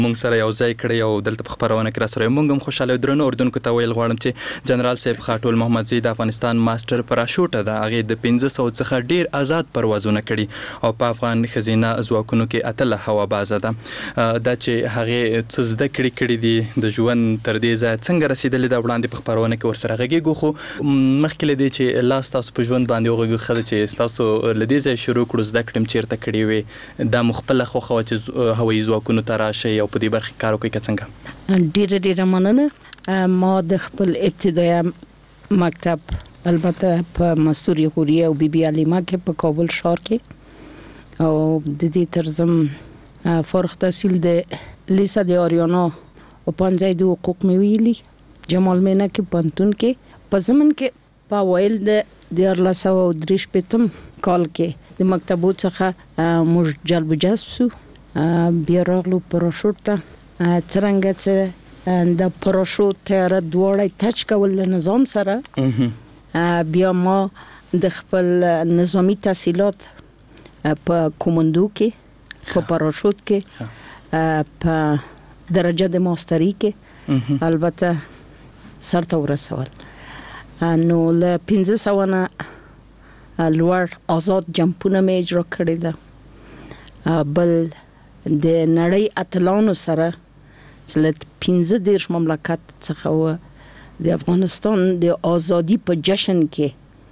مونږ سره یو ځای کړی او دلته په خبرونه کې را سره مونږ هم خوشاله درنو اردوونکو ته ویل غواړم چې جنرال صاحب خاټول محمد زی د افغانستان ماستر پراشوټ ده هغه د 1500 څخه ډیر آزاد پروازونه کړي او په افغان خزینه ځواکونو کې اتله هوا بازه ده دا چې هغه څه زده کړي دي د ژوند تر دې ځای څنګه رسیدلې دا وړاندې په خبرونه کې ورسره غږیږو خو مخکې لدی چې لاس تاسو په ژوند باندې وغږیږو خله چې تاسو لدی ځای شروع کړو زده کړم چیرته کړی وي دا مخبل خو چې هوایي ځواکونو ته راشي او په دې برخه کار وکړي څنګه ډیره مننه ما د خپل ابتدایي مکتب البته په مستوری غوریه او بی بی علیمه کې په کابل ښار کې او د دې ترزم فارغ تحصیل د لیسا د آریانا او پنځه د حقوق میویلی جمال مینا کې پنتون کې په زمن کې په ویل د 1935 کال کې د مکتبو څخه موږ جلب جذب شو بیا راغلو پراشوټ ته څنګه چې د پراشوټ تیاره دوړې ټچ کول نظام سره بیا ما د خپل نظامی تحصیلات په کومندو کې په پراشوټ کې په درجه د ماستری کې البته سرته ورسول نو له 1500 نه لوړ آزاد جمپونه مې اجرا کړی ده بل د نړۍ اتلانو سره چې 15 مملکت څخه و د افغانستان د ازادي په جشن کې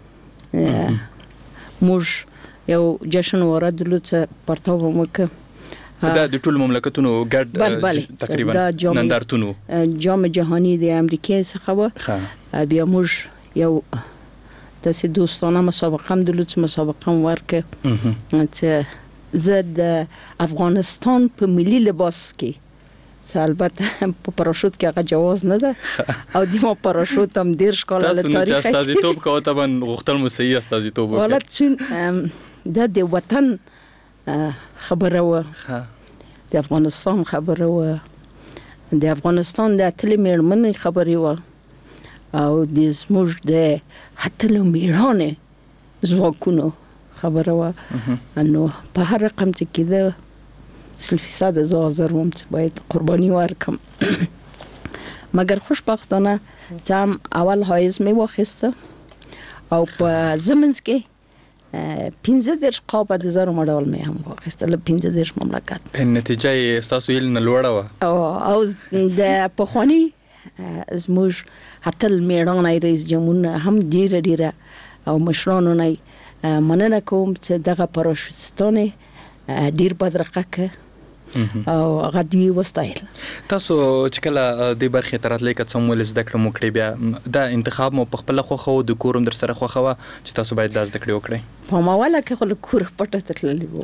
موږ یو جشن ورادلو چې پرتاو وکړ دا د ټول مملکتونو ګډ تقریبا نندارتونو جام جهانی د امریکا څخه و بیا موږ یو تاسو دوستانه مسابقه هم دلته مسابقه ورکه چې زه د افغانستان په ملي لباس کې البته په پراشوټ کې هغه جواز نه ده او د ما پراشوټ هم ډیر ښکلی له تاریخ تاسو چې استازیتوب کوئ طبعا غوښتل مو صحیح استازیتوب وکړئ ولات دا د وطن خبره و د افغانستان خبره و د افغانستان د اتلې میرمنې خبرې و او د زموږ د اتلو میړانې ځواکونو خبره و انه په هر رقم چې کېده 100% حاضر وم چې باید قرباني ورکم مګر خوشبختانه چې اول حایز مې واخیسته او په زمنځ کې 15 قابه د زرو مډال مې هم واخیسته له 15 مملکت په نتیجه یې تاسو یې نه لوړه و او د پخوانی زموږ اتل میړانه رئیس جمهور هم ډیره او مشرانو نه مننه کوم چې دغه پراشوټستانه ډیر بدرقه او غدوی وستایل تاسو چې کله د برخې تراتلې کې څومره زده کړم وکړې بیا دا انتخاب مو په خپل خو د کورم در سره خوخه چې تاسو باید دا زده کړې وکړئ په ماواله کې خل کور پټه تللی وو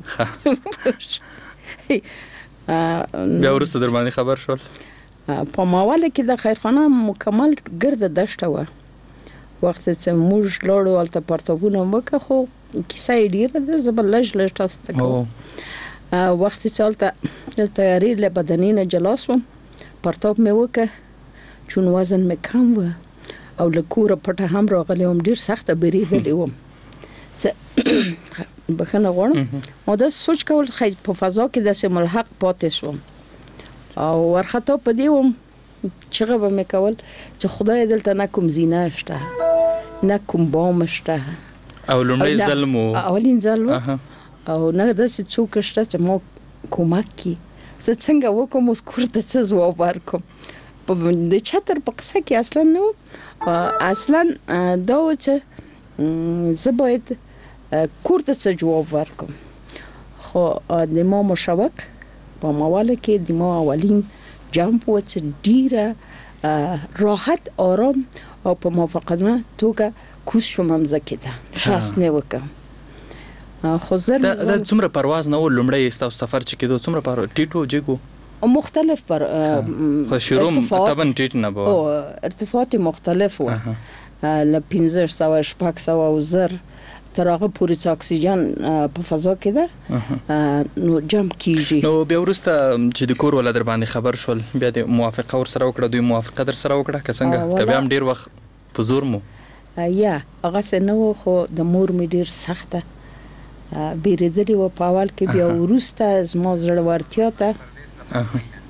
بیا ورسته در باندې خبر شول په ماواله کې د خیرخانه مکمل ګرد دشته و وخت چې موږ لاړو الته پرتګونه وکړو خو کیسه ډیره ده زبل لږ تاسو ته وخت چې الته د تیاری له بدنینه جلاسوم پرتاب مې وکړ چون وزن مې کم و او له کوره پټه هم راغلی وم ډیر سخته بریدلی وم چې بخنه غواړم او دا سوچ کول خی په فضا کې د ملحق پاتې شوم او ورخطا په دی وم چغه به مې کول چې خدای دلته نه کوم زینه شته نه کوم بام شته او لومړی ظلم اولین ظلم او نه داسې څوک شته چې مو کومک کی زه څنګه وکم اوس کوړه څه ځواب ورکوم په د چتر په قصه کې اصلا نو اصلا دا و چې زه باید کوړه څه جواب ورکوم خو د ما مشوق په مواله کې د ما اولین جامپ و چې ډیره راحت آرام او په موافقتنه توګه کوس شوم مزکه ده شاس نه وکم خو زر دا څومره پرواز نه و لومړی تاسو سفر چې کېدو څومره ټیټو جګو مختلف پر خو شروع طبعا ټیټ نه و ارتفاعات مختلف و ل 1500 شپږ او زر تر هغه پورې چې اکسیجن په فضا کې ده نو جمپ کیږي نو بیا ورسته چې د کور ول در باندې خبر شول بیا د موافقه ور سره وکړه دوی موافقه در سره وکړه که څنګه کبه هم ډیر وخت په زور مو یا هغه سنو خو د مور می ډیر سخته بیریدلی و په اول کې بیا ورسته زما زړه ورتیا ته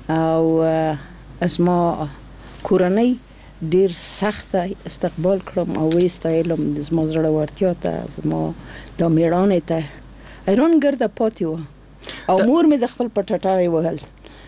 او اسما کورنۍ ډیر سخت استقبال کړم او وستایلم د زما زړه ورتیا ته زما د میړانې ته ایران ګرده پاتې و او مور مې د خپل پټاټای وهل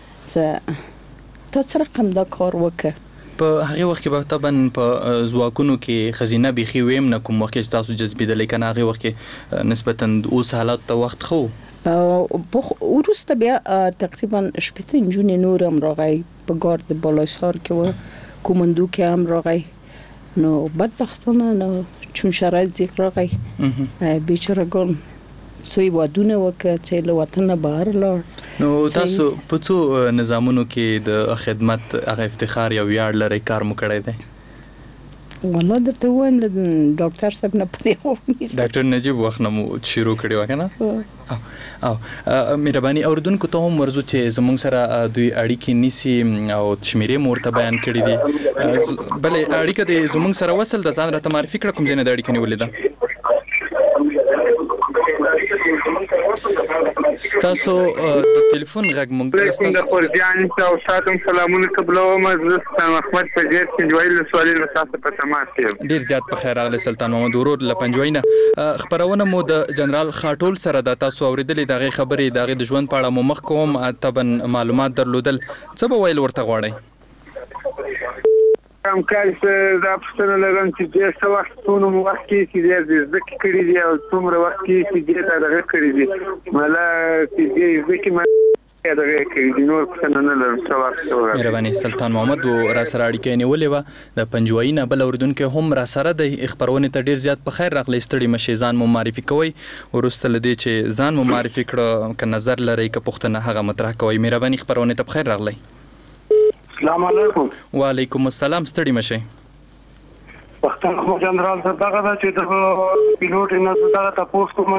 ته څه رقم دا کار وکړه په هغه وخت کې به طبعا په ځواکونو کې خزینه بيخي ویم نه کوم وخت چې تاسو جذبېدلې کنه هغه وخت کې نسبتا اوس حالات ته وخت خو ورسته بیا تقریبا شپږ جون نور هم راغی په ګارد بالاسار کې و کومندو کې هم راغی نو بدبختانه نو چون شرایط ذکر راغی بیچارهګان سوی ودونه وکړه چې له وطن بهر لاړ نو تاسو په څو نظامونو کې د خدمت هغه افتخار یا ویاړ لري کار مو کړی دی والله درته وایم د ډاکټر صاحب نه پدې خو ډاکټر نجیب وخت نو شروع کړی و کنه او مهرباني اوردونکو ته هم ورزو چې زمونږ سره دوی اړیکې نیسی او شمیرې مورته بیان کړی دي بلې اړیکه د زمونږ سره وصل د ځان راته معرفي کړه کوم ځای نه د اړیکې نیولې ده ستاسو د ټلیفون غږ مونږ ستاسو د پرځان او ساتم سلامونه قبلوم زه احمد فجر سنجوایل سوالي له تاسو په تماس یم ډیر زیات په خیر راغلی سلطان محمد ورور له پنځوینه خبرونه مو د جنرال خاټول سره د تاسو اوریدلې دغه خبرې دغه د ژوند په اړه مو مخ کوم تبن معلومات درلودل څه به ویل ورته غواړئ هم کال د افسر لرم چې د څه وخت څونو وخت کې چې د ذکر کړی دی او څومره وخت کې چې د دغه کړی دی مله چې د ذکر ما دغه کړی دی نور څه نه لرم څه وخت مهرباني سلطان محمد را سره اړیکې نیولې و د پنځوینه بل اوردونکو هم را سره د خبرونه ته ډیر زیات په خیر راغلی ستړي مشي ځان مو معرفي کوي ورسته لدی چې ځان مو معرفي کړه ک نظر لري ک پښتنه هغه مطرح کوي مهرباني خبرونه ته په خیر راغلی السلام علیکم وعلیکم السلام ستړي مشه پښتون خو جنرال څه دغه چې د پیلوټ نه دغه تاسو کوم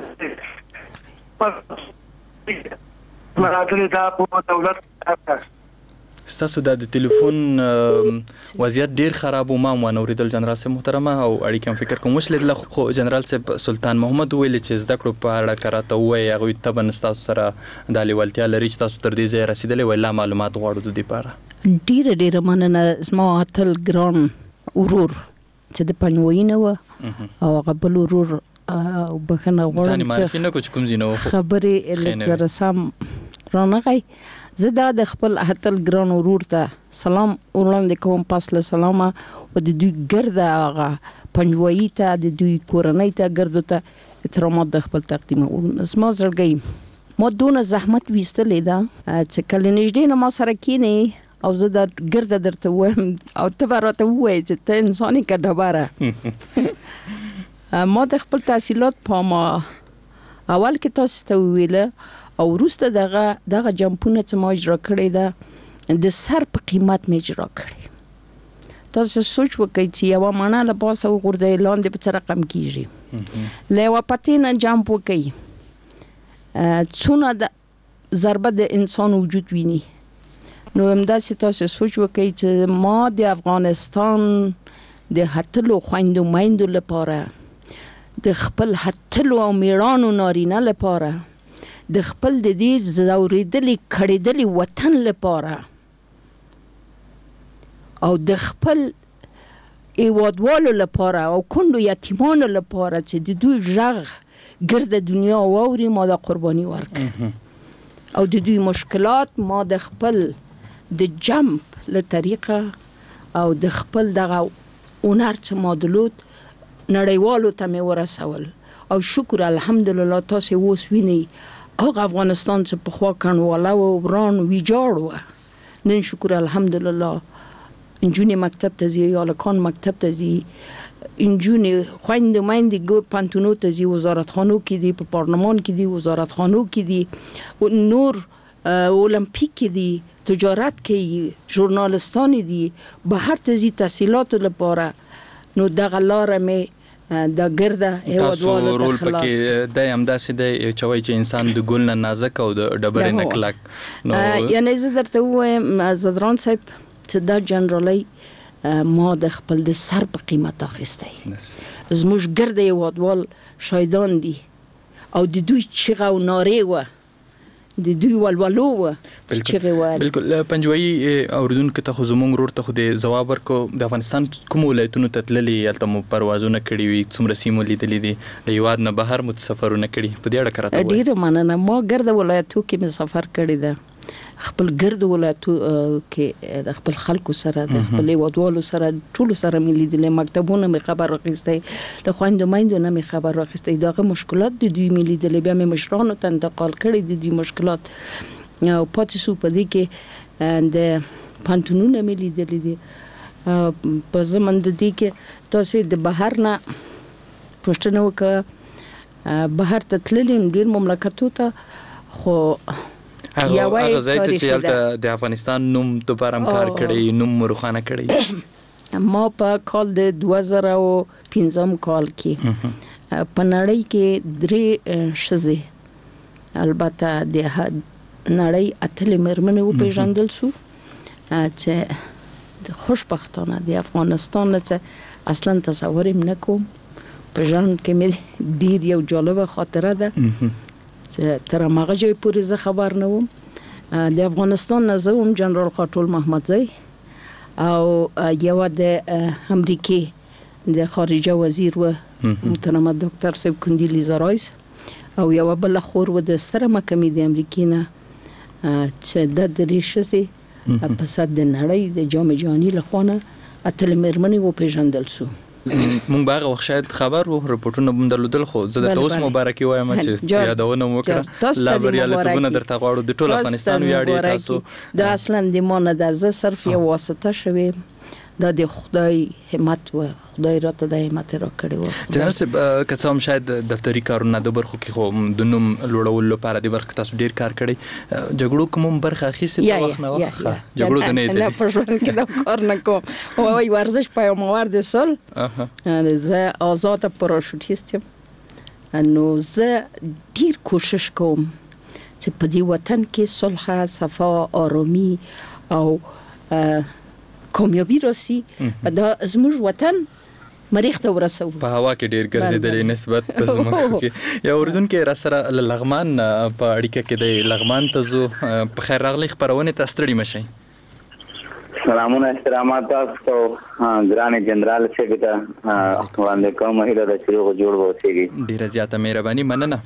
مراتب دا په دولت ستاسو د ټلیفون وضعیت ډیر خراب و ما ونوریدل جنرال صاحب محترمه او اړیکم فکر کوم وشلیدل خو جنرال صاحب سلطان محمد ویل چې زده کړو په اړه کراته وای هغه تبن تاسو سره د لیوالتیا لري چې تاسو تر دې ځای رسیدلې ولا معلومات غواړو د دې لپاره ډیر مننه زما اتل ګران ورور چې د پنځوینه و او غبل ورور او بخنه غواړم چې کوم زینو خبرې الزر سم رانغی زه د خپل اتل ګران ورور ته سلام وړاندې کوم پاس له سلام او د دوی ګرده هغه پنځوي ته د دوی کورنۍ ته ګرده ته احترامات د خپل تقدیم او زما زړګي ما دونه زحمت ویستلې ده چې کله نږدې نه ما سره کینې او زه د ګرده درته وایم او ته راته وایې چې ته انساني که ډبره ما د خپل تحصیلات په ما اول کې تاسو ته ویله او وروسته دغه جمپونه چې ما اجرا کړی ده د سر په قیمت مې اجرا کړی تاسو سوچ وکړئ چې یوه مڼه له پاسه وغورځئ لاندې په څه رقم کېږي له یوه پتې نه جمپ وکړئ څونه د ضربه د انسان وجود ویني نو همداسې تاسو سوچ وکړئ چې ما د افغانستان د هتلو خویندو میندو لپاره د خپل هتلو او میړانو نارینه لپاره د خپل د دې زوریدلي کړېدلي وطن لپاره او د خپل هیوادوالو لپاره او کونډو یتیمانو لپاره چې د دوی غږ ګرده دنیا واوري ما د قرباني ورکړ او د دوی مشکلات ما د خپل د جمپ له طریقه او د خپل دغه اونر چې ما درلود نړیوالو ته مې ورسول او شکر الحمدلله تاسو اوس وینئ هغه افغانستان چې پخوا کنډواله و وران ویجاړ و نن شکر الحمدلله نجونې مکتب ته ځي هلکان مکتب ته ځي نجونې خویندې میندې پوهنتونو ته ځي وزارتخانو کې دي په پارلمان کې دي وزارتخانو کې دي نور اولمپیک کې دي تجارت کې ژورنالستان دي بهر ته ځي تحصیلاتو لپاره نو دغه لاره مې د ګرده هیوادوالو ته خلاص پکې د همداسې د چوي چې انسان د ګل نه نازک او د ډبرې نه کلک یعنی زه درته وایم زدران صاحب چې دا جنرالي ما د خپل د سر په قیمت اخیستی زموږ ګرده هیوادوال شایدان دي او د دوی چیغه او نارې و د دوی ولولو چې وایي. بالکل پنجوي اوردونکو ته خو زموږ ورور ته خو د جواب ورکو د افغانستان کوم ولایتونو ته تللي هلته مو پروازونه کړي وي څومره سیمو لیدلي دي له هیواد نه بهر مو سفرونه کړي په دې اړه راته وایي. ډېره مننه. ما ګرد ولایتو کې مې سفر کړی ده خپل ګرد ولایتو کې د خپل خلکو سره د خپل هیوادوالو سره ټول سره مې لیدلې مکتبونه مې خبر واخیستی له خویندو میندو نه مې خبر واخیستی دغه مشکلات د دوی مې لیدلې بیا مې مشرانو ته انتقال کړی د دوی مشکلات او پاتې شو په دې کې د پانتونونه مې لیدلې دي په زمن د دې کې تاسو د بهر نه پوښتنه وکړه بهر ته تللم ډیر مملکتو ته خو هغه ځای ته چې هلته د افغانستان نوم دوباره هم کار کړی نوم روښانه کړی. ما په کال د 2015 کال کې په نړۍ کې 3 ښځې البته د نړۍ اتلې مېرمنې وپېژندل شو چې خوشبختانه د افغانستان نه اصلا تصور یې نه کوم. په ژوند کې مې ډیر یو جالبه خاطره ده چې تر هغه ځای پورې زه خبر نه وم. د افغانستان نه زه وم جنرال خاټول محمدزی او یو د امریکې د خارجه وزیر و محترمه دکتر صاحب کندیلیزا رایس او یو بل خور و د ستره محکمې د امریکې نه چې د درې ښځې په صد د نړۍ د جام جهاني لخوا نه اتلې مېرمنې وپېژندل شو. مونږ باغه وخت شاید خبر وو رپورټونه هم درلودل خو زه د اوس مبارکي وایم چې یادونه وکړه لا بریالیتونه درته غواړو د ټول افغانستان ویاړي تاسو دا اصلا د مانه د زه صرف یو واسطه شوی دا د خدای همت و خدای راته د همت را کړی و. جنرال صاحب که څه هم شاید دفتري کارونه د برخو کې خو د نوم لوړولو لپاره د برخه تاسو ډیر کار کړی جګړو کوم برخه اخیستې په وخت نه وخت جګړو ته نه نه په ژوند کې دا کار نه کوم او ورزش پیاموار د سال زه آزاد پاراشوتیست یم نو زه ډیر کوشش کوم چې په دې وطن کې صلح صفا آرامی او کامیابی راسي دا زموږ وطن مریخ ته ورسو. په هوا کې ډیر ګرځېدلې نسبت په زموږ کې یا اردن کې را سره لغمان په اړیکه کې د لغمان ته زو په خیر راغلی خبرونه ته ستړي مشي. سلامونه احترامات تاسو ګران جنرال صاحب ته وړاندې کوم هیله د چیرو جوړ ووسیږي. ډیره زیاته مهرباني مننه.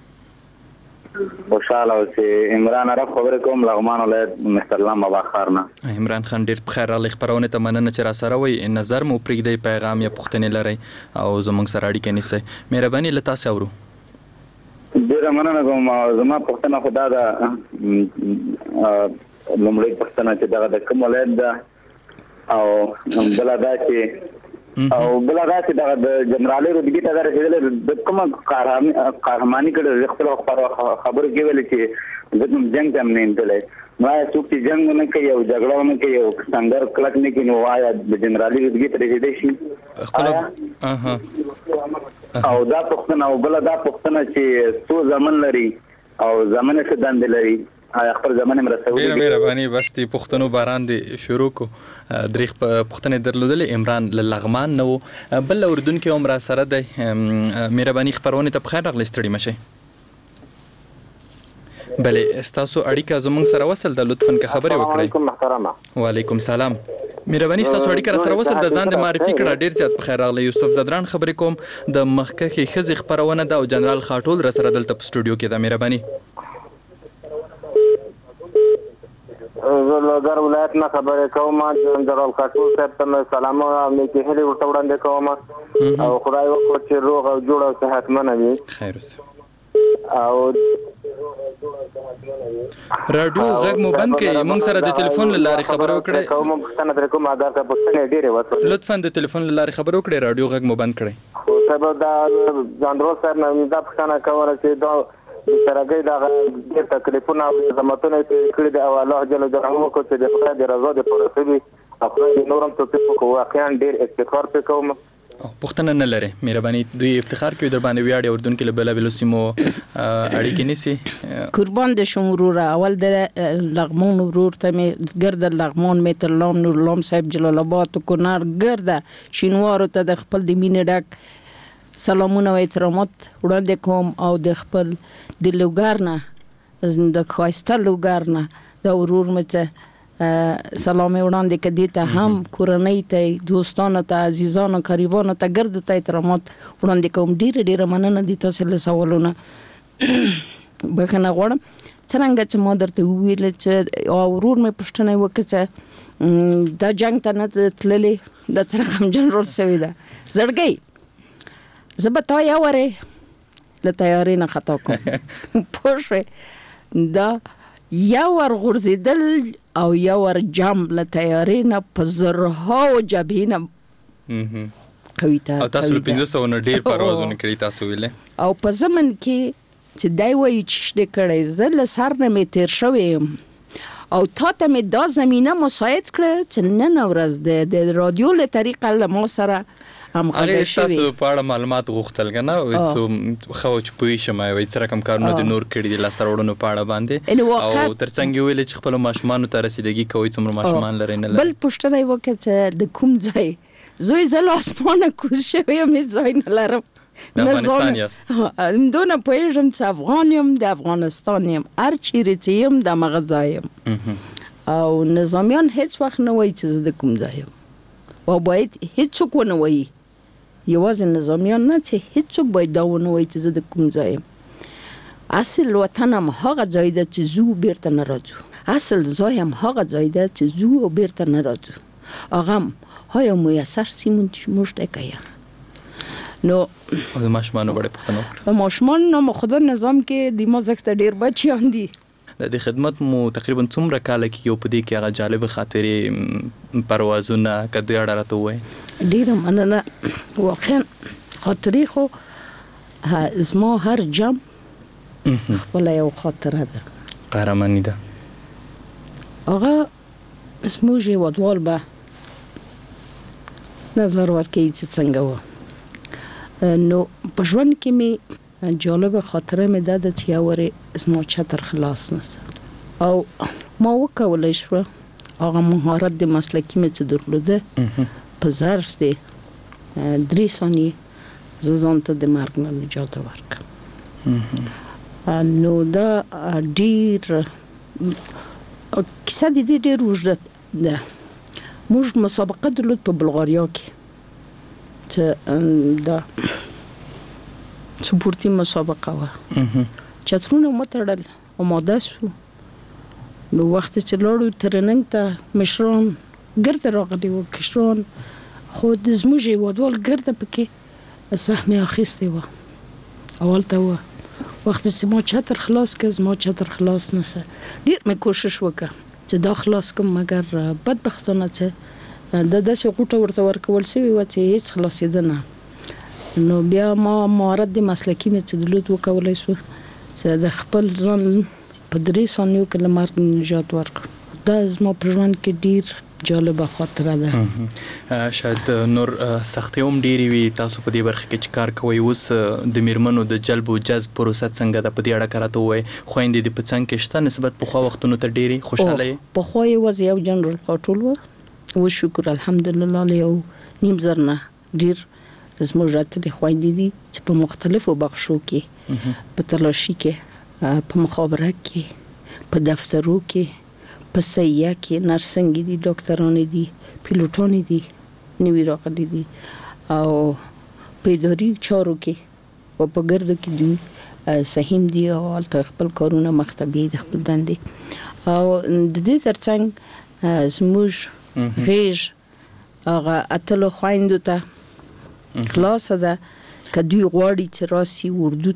خوشاله اوسې. عمران عرب خبرې کوم لغمان ولایت مستلام بابا خارنه. عمران خان ډیر بخیر راغلی خبرونه ته مننه چې را سره وي نظر مو پرېږدئ پیغام یا پوښتنې لرئ او زموږ سره اړیکه نیسئ. مهرباني له تاسو اورو. ډیره مننه کوم. زما پوښتنه خدا ده لومړی پوښتنه چې دغه د کوم ولایت ده او بل دا چې دغه د جنرالي رتبې ته رسېدل د کومه قهرماني کړې خپل خبرو کې ویل چې د جنگ ته نه انتلای ما څوک چې جنگ نه کوي او جګړه نه کوي او څنګه کلک نه کوي نو وایا د جنرالي رتبې ته رسېدل شي او دا پوښتنه او بل دا پوښتنه چې څو ځمن لري او ځمنه څه دند لري خپل زمانه مرسته ډیره مهرباني بس دی پښتنو باران دی شروع کو دریخ پښتنې درلودلې عمران لغمان نو بل اردن کې عمر سره دی مهرباني خبرونه ته بخیر راغلی ستړي مشي. بله استاسو اړیکه زموږ سره وصل د لطفاً که خبرې وکړئ. وعلیکم محترمه. وعلیکم سلام. مهرباني استاسو اړیکه سره وصل د ځان د معرفي کړه ډیر زیات بخیر راغلی. یوسف زدران خبرې کوم د مخکخي خزي خبرونه د جنرال خاټول را سره دلته په سټوډیو کې د مهرباني زلګر ولایت نه خبرې کوم جنرال خاټول صاحب ته سلام او نیکه هلي ورته وړاندې کوم او خدای وکړي چې روغ او جوړ او صحتمن وي. خیر اوسه. او رادیو غږ مو بند کړئ. موږ سره د ټلیفون لارې خبرې وکړئ. کوم پښتنه در کوم اگر کا پښتنه ډیره وته لطفاً د ټلیفون لارې خبرې وکړئ. رادیو غږ مو بند کړئ. خو سبب دا جنرال صاحب نه دا پښتنه کوله چې دا سرګي دا د تکلیفونه او زماتونه کړی دی او الله جل جلاله کو چې د خدای د رضا د پرسبي خپل نورم ته په واقعا ډیر افتخار کوم. پښتنه نه لري مهرباني دوی افتخار کوي در باندې ویاړي اردن کې له بل سیمو اړیکې نيسي. قربان د شمرور اول د لغمان ورور ته مې ګرد لغمان مې تر لام نور لام صاحب جلال آباد کونړ ګرد شینوار ته د خپل د مینې ډک سلامونه او احترامات وړاندې کوم او د خپل د لوګر نه د خواسته لوګر نه د ورور مته سلام وړاندې کړي ته هم کورنۍ ته دوستانو ته عزیزانو قریبانو ته ګرد ته احترامات وړاندې کوم. ډیره مننه دي تاسو له سوالونه. بخنه غواړم څنګه چې ما درته ویل چې ورور مې پښتنه وکړه دا جنگ ته نه تللی د څرګم جنرال سوي ده زړګي زبتا یا وره له تیاری نه خطا کوم پوښه دا یا ور غرزیدل او یا ور جام له تیاری نه په زرها او جبینه قوي ته او تاسو 1500 نه ډیر پروازونه کړی تاسو ویله او په زمن کې چې دای وای چې کړي زل سر نه می تیر شوم او تا ته می دا زمينه مساعد کړ چې نن ورځ د رادیو له طریقه له ما سره هم غږ شوی. تاسو په اړه معلومات غوښتل کنه او څو خو چې پوي شمه وي څه رقم کارونه د نور کړی دي لاس وروړو په اړه باندې او ترڅنګ ویل چې خپل ماشومان ته رسیدګي کوي څومره ماشومان لري نه بل پښتنه وکړه د کوم ځای زوی زل اسمانه کوز شوی مې ځای نه لرم د افغانستان یاست دونه پوهیږم چې افغان یم د افغانستان یم هر چیرې یم د مغزا یم او نظامیان هیڅ وخت نه وایي چې زه د کوم ځای یم او باید هیڅوک ونه وایي یوازې نظامیان نه چې هیڅوک باید دا ونه وایي چې زه د کوم ځای یم. اصل وطن هم هغه ځای ده چې زو بیرته نه راځو. اصل ځای هم هغه ځای ده چې زو او بیرته نه راځو. هغه های میسر سیمون موږ ته کوي نو د ماشومان وړه پښتنو د ماشومان نو خدا نظام کې د مازکت ډیر بچیان دي د خدمت مو تقریبا څومره کال کې یو پدې کې هغه جالب خاطرې پروازونه کده اړه راته وای ډیر مننه واقعا خاطرې خو زما هر جام خپل یو خاطره ده قهرمانی ده هغه اسموږي ودوال به نظر ورکړي چې څنګه و نو په ژوند کې می جالب خاطره می ده چې یوره اسمو چتر خلاص نسه او ما وکولای شو هغه مهارت د مسلکی می چې درلوده په ظرف د 3 ثانیې زه ځان ته د مرګ نه نجات ورکړم نو دا ډیر کیسه دې ډیر وجدت ده موږ مسابقه درلود په بلغاریا کې چې دا سپورتي مسابقه و چترونه متړل او ماده شو نو وخت چې لاړو ترننګ ته مشران ګرد راغلي و کشران خود زموږ ودول ګرد پکې سهمه اخیسته و اول ته و وخت چې ما چتر خلاص کړ ما چتر خلاص نسه ډیر مې کوشش وکړ چې دا خلاص کوم مګر بدبختانه چې د داسې غوټه ورته ورکول شوی و چې هیڅ خلاصېده نه نو بیا ما مهارت د مسلکي مې چې درلود وکولی شو چې د خپل ځان په 3 ثانیو کې له مرګ نجات ورکړم دا زما په ژوند کې ډیر جالبه خاطره ده شاید نور سختي هم ډیری وي تاسو په دې برخه کې چې کار کوي اوس د میرمنو د جلب او جذب پروسه څنګه ده په دې اړه کراته وای خويندې د پڅنګ کې شته نسبت په خو وختونو ته ډیری خوشاله په خو یې وځي یو جنرال خاطول و شکر الحمدلله له نیم زرنه ډیر زموږ راتلې خويندې دي چې په مختلفو بخشو کې په تلاشي کې په مخابره کې په دفترو کې په سیه کې نرسنګ دي ډاکټران دي پیلوټان دي نیوی راغلي دي او په اداري چارو کې او په ګردو کې دي سهیم دي او خپل کارونه مختبي د خپل دندې او د دې ترڅنګ زموږ غیږ هغه اتلو خويندو ته خلاص ده کدی غواړي چې راسي اردو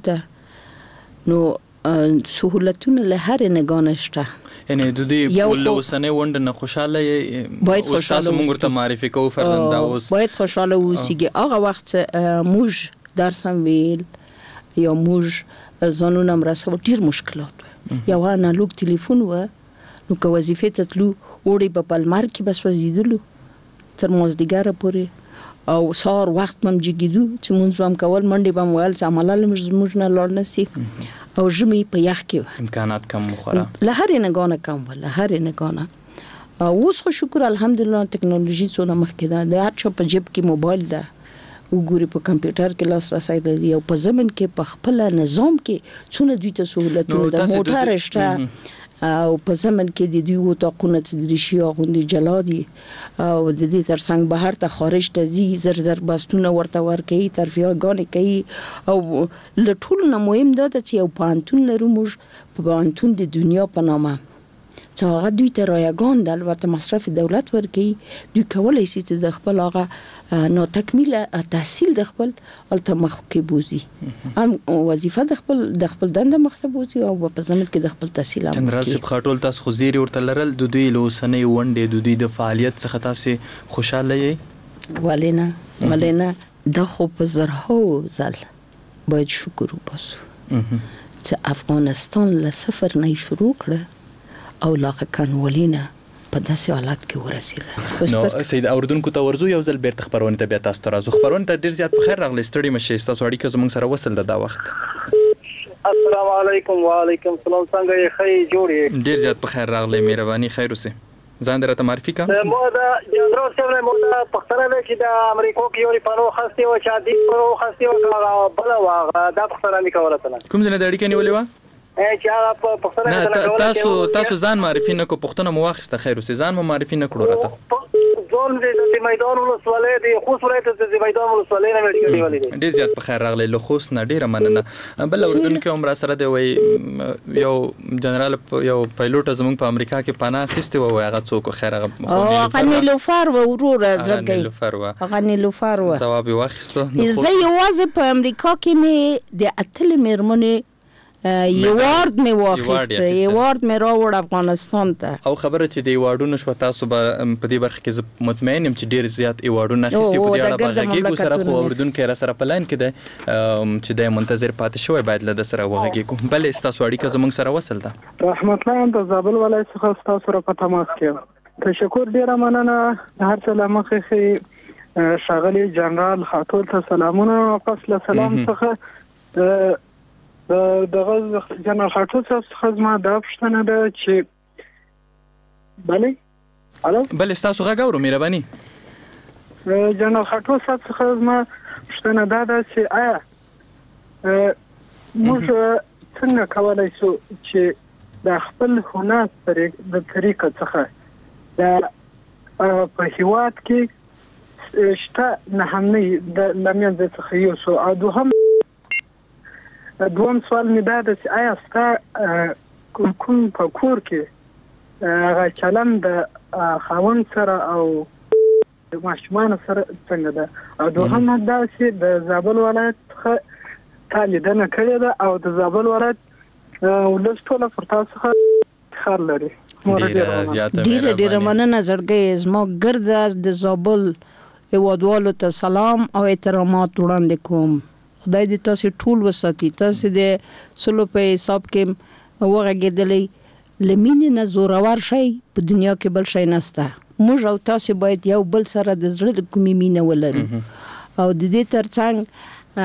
ته نو سہولتونه له هر نگاه شته یعنی د دې ول وسنه وند نه خوشاله باید خوشاله موږ ته معرفي کوو فرزنده اوس باید خوشاله اوسېږي هغه وخت موږ درسم ویل یا موږ ځانونه مرسته ډیر مشکلات یو انالوګ ټلیفون و نو که وظیفه ته تلو وړي په پلمر کې بس وزیدلو تر مازدیګر پورې او سار وخت مم جګیدو چې مونږ هم کول منډي بم ویل چې عملاله موږ نه لړ نسی او ژمي په یخ کې امکانات کم مخوره له هر نه کم ولا هر نه اوس خو شکر الحمدلله ټکنالوژي څونه مخکې ده د هر چا په جیب کې موبایل ده وګوري په کمپیوټر کې لاسرسي لري او په زمن کې په خپل نظام کې څونه دوی ته سہولتونه د موټر شته او په زمن کې د دوی وټاقونه چې درشي غوندي جلا دي او د دې ترڅنګ بهر ته خارج ته زی زر بستونه ورته ورکي ترفیه غانې کوي او لټول نه مهم ده چې یو پانتون لرو موږ په پانتون د دنیا په نامه چې هغه دوی ته رایگان د البته مصرف دولت ورکي دوی کولای شي چې د خپل هغه نو تکمیل تحصیل د خپل التمخ کې بوزي هم وظیفه د خپل دنده مختبوزي او په زمن کې د خپل تحصیل جنرال صاحب خاطول تاسو خو زیری ورته لرل د دوی لوسنې ونډې د دوی د فعالیت څخه تاسو خوشاله یې ولینا د خو په زرهو ځل باید شکر وباسو چې افغانستان له صفر نه شروع کړ او لاغه کنولینه په داسې حالت کې ورسېده نو سید اوردونکو ته ورزو یو ځل بیرته خبرونه ته بیا تاسو ته راځو خبرونه ته ډیر زیات په خیر راغلی ستړي مشه تاسو اړیکه زموږ سره وصل ده دا وخت السلام علیکم وعلیکم السلام څنګه یې خی جوړې ډیر زیات په خیر راغلی مهرباني خیر اوسه ځان درته معرفي کا مو دا جنرال صاحب مو دا پختره کې د امریکا کې یو پانو خاصي او چا دی پرو خاصي او بل واغ دا پختره می کوله کوم ځنه د اړیکې نیولې و تاسو ځان معرفي نه کو پښتنه مو واخسته خیر اوسه ځان مو معرفي نه کړو راته ځون د میدان ولسوالۍ د خوست ولایت د میدان ولسوالۍ نه ویل کېږي ډیر زیات په خیر راغلی له خوست نه ډیره مننه بل اوردونکو عمر سره دی وای یو جنرال یو پایلوټ زموږ په امریکا کې پناه اخیسته و هغه څوک خیر هغه نیلوفر و ورور زړګي هغه نیلوفر و ثواب واخیسته زه یوازې په امریکا کې می د اتل میرمنې یوارد می واخیسته یوارد می راوړ افغانستان ته او خبره چې د ایوارډونو شو تاسو په دې برخه کې مطمئن یم چې ډیر زیات ایوارډونه اخیستي په دې اړه باغږي سره خو اوردونکو را سره پلان کې ده چې د منتظر پاتې شوی باید له سره وغږی بل تاسو اړیکه زموږ سره وصل ده رحمت الله د زابل ولایت څخه تاسو سره په تماس کې تشکر ډیر مننه هر څه لمخې شاغلی جنرال خاطول ته سلامونه واپس له سلام څخه دغه جنرال خاطر څخه زما دا پوښتنه ده چې بله تاسو غږ اورو مهرباني جنرال خاطر څخه زما پوښتنه ده چې آیا موږ څنګه کولای شو چې د خپل هنر د طریقه څخه په هیواد کې شته نه هم نه د لمنځه څخه یو سو او دوم سوال می دا ده چې آیا ستا کوم په کور کې هغه چلن د خاوند سره او د ماشومان سره څنګه ده او دوهم دا چې د زابل ولایت څخه تا لیدنه کړې ده او د زابل ولایت ولس ټوله پر تاسو څخه خیر لري ډیره مننه زړګی زما ګرد د زابل هیوادوالو ته سلام او احترامات وړاندې کوم خدای دې تاسو ټول وساتي تاسو د سلو په حساب کې وغږېدلې لمینې نه زورور شي په دنیا کې بل شي نشته موږ او تاسو باید یو بل سره د زړه کومې مینه ولرو او د دې ترڅنګ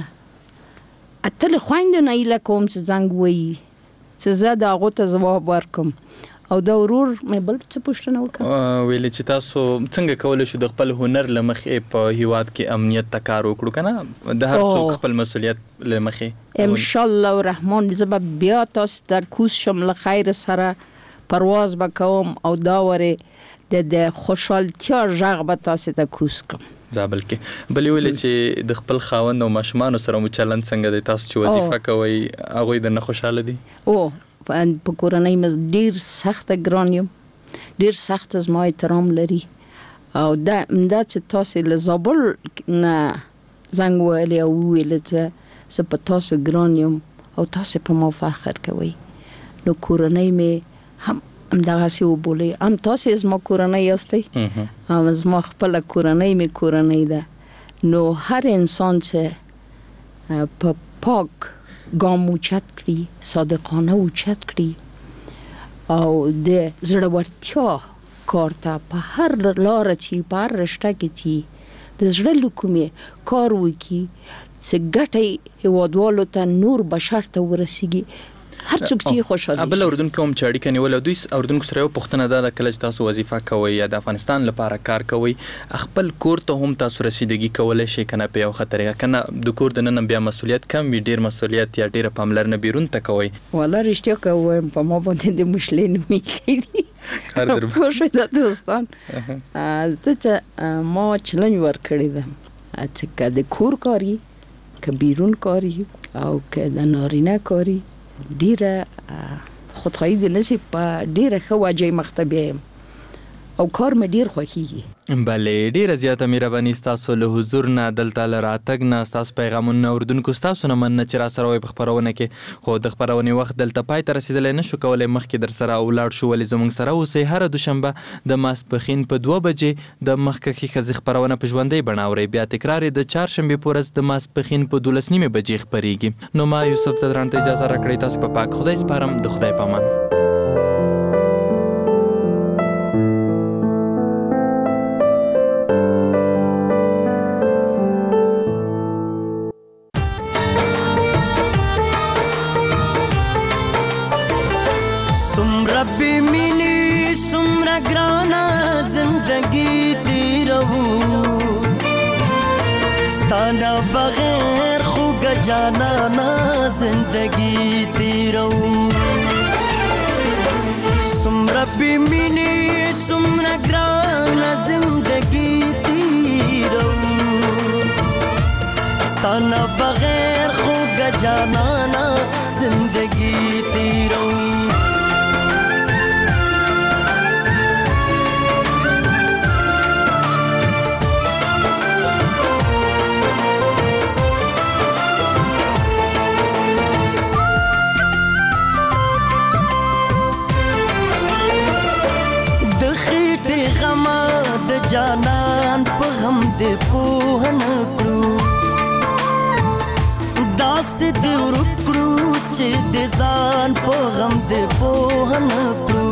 اتل خويند نه اله کوم چې څنګه وایي چې زه دا غوته جواب ورکم او دا ورور مې بل څه پوښتنه وکړه ویل چې تاسو څنګه کولای شو د خپل هنر لمخې په هیواد کې امنیت ته کار وکړو کنه د هر څوک خپل مسولیت لمخې ان شاء الله الرحمن زه بیا تاسو ته کوس شم له خیر سره پرواز وکوم او دا وره د خوشحالتیا ژغ به تاسو ته کوس کوم زابل کې بل ویل چې د خپل خاوند او ماشومان سره مو چلند څنګه دی تاسو چې وظیفه کوي هغه د نه خوشاله دي په کورنۍ مز ډیر سخت ګرانیم ډیر سخت از ما احترام لري او دا چې تاسو له زابل نه زنګ ویلی او ویل چې زه په تاسو ګرانیم او تاسو په ما فخر کوي نو کورنۍ مې هم دغه سی وبولي هم تاسو از ما کورنۍ یاستئ هم از ما خپل کورنۍ مې کورنۍ ده نو هر انسان چې په پاک ګام اوچت کړي صادقانه اوچت کړي او د زړورتیا کار ته په هر لار چې په هر رشته کې چې د زړه لکومې کار وکړي چې ګټه هیوادوالو ته نور بشر ته ورسیږي هر څوک چې خوشاله بل اردن کوم چې اړیکه نیول دوی اردن سره یو پښتنه ده کله چې تاسو وظیفه کوي یا د افغانستان لپاره کار کوي خپل کور ته هم تاسو رسیدګي کولای شي کنه په یو خطر کنه د کور د نن بیا مسولیت کم وي ډیر مسولیت یا ډیر پاملرنه بیرون ته کوي والله رښتیا کوم په ما باندې د مشلین میږي کار در خوشو د دوستان چې ما چلنج ورکړی ده چې که د کور کاری که بیرون کاری او که د نارینه کاری ډیره خودخواهی د نسی په ډیره ښه وجه مختبیم او کار مې ډیر خوښیږي بله ډیره زیاته مهرباني ستاسو له حضور نه دلته له راتګ نه ستاسو پیغامونه اردوونکو ستاسو نه مننه چې را سره وای په خپرونه کې خو د خپرونې وخت دلته پای ته رسیدلی نشو کولی مخکې در سره ولاړ شو ولې زموږ سره اوسئ هره دوشنبه د ماسپښین په 2 بجې د مخکښې ښځې خپرونه په ژوندۍ بڼه اورئ بیا تکرار یې د چهارشنبې په ورځ د ماسپښین په 12 بجې خپریږي نو ما یوسف زدران ته اجازه راکړئ تاسو په پاک خدای سپارم د خدای په امان बगैर खुग जाना ना जिंदगी तेरो सुमरा बिमिनी सुमरा ग्राना जिंदगी तेरो स्ताना बगैर खुग जाना ना जिंदगी तेरो جانان په غم دې پوه نه کړو داسې دې ورکړو چې د ځان په غم دې پوه نه کړو